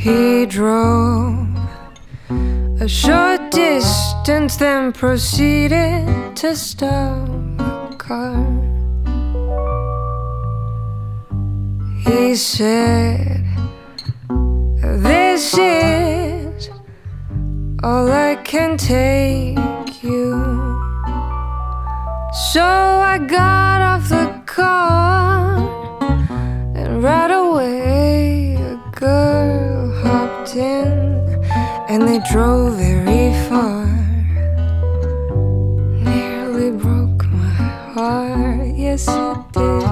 He drove a short distance, then proceeded to stop the car. He said, "This is all I can take you." So I got off the car, and right away a girl hopped in, and they drove very far. Nearly broke my heart, yes it did.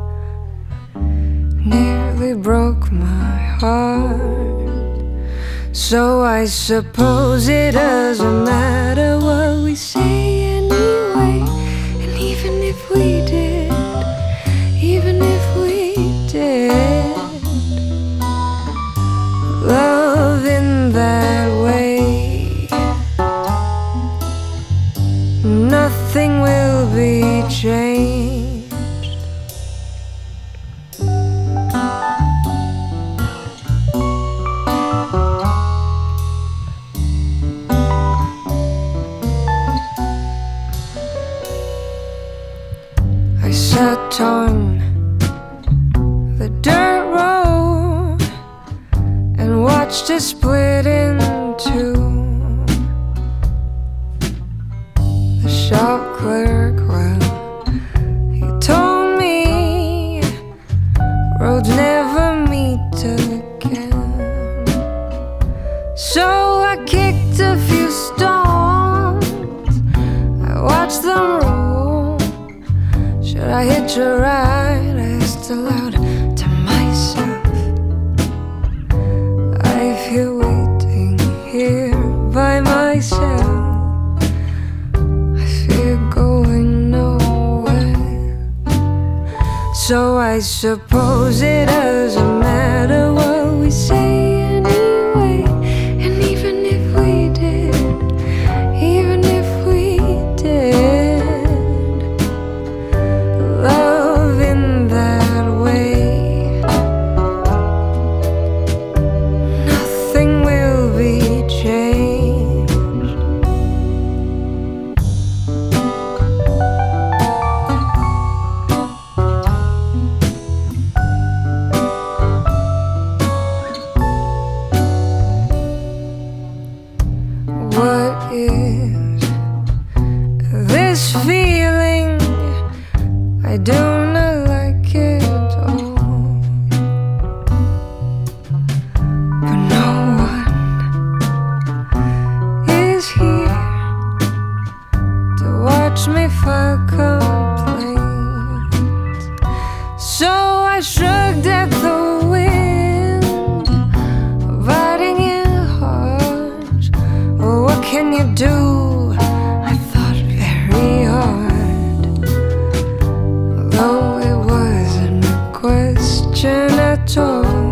Nearly broke my heart. So I suppose it doesn't matter what we say anyway. And even if we did, even if we did, love in that way, nothing will be changed. I sat on the dirt road and watched it split in two. The shop clerk, well, he told me roads never meet again. So I kicked a few stones, I watched them roll. Should I hitch a ride? I asked aloud to myself. I feel waiting here by myself. I fear going nowhere. So I suppose it doesn't matter what we say anyway. And even if we did, even if we did, love in that way, nothing will be changed. What is this feeling? I do not like it at all. But no one is here to watch me file complaints. So I shrugged at the wind, biting it hard. Oh, what can you do? I thought very hard. Though it wasn't a question at all,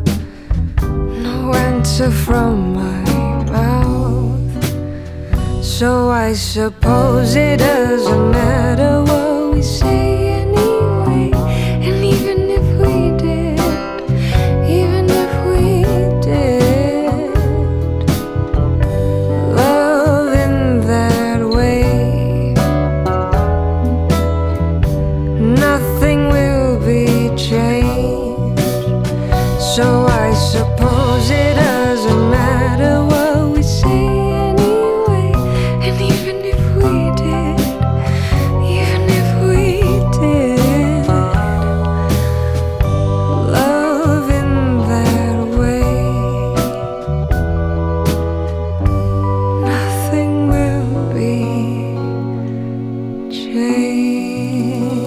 no answer from my mouth. So I suppose it doesn't matter what we say anyway. And even if we did, even if we did, love in that way, nothing will be changed. So I suppose it doesn't matter what we say anyway. And even if we did, even if we did, love in that way, nothing will be changed.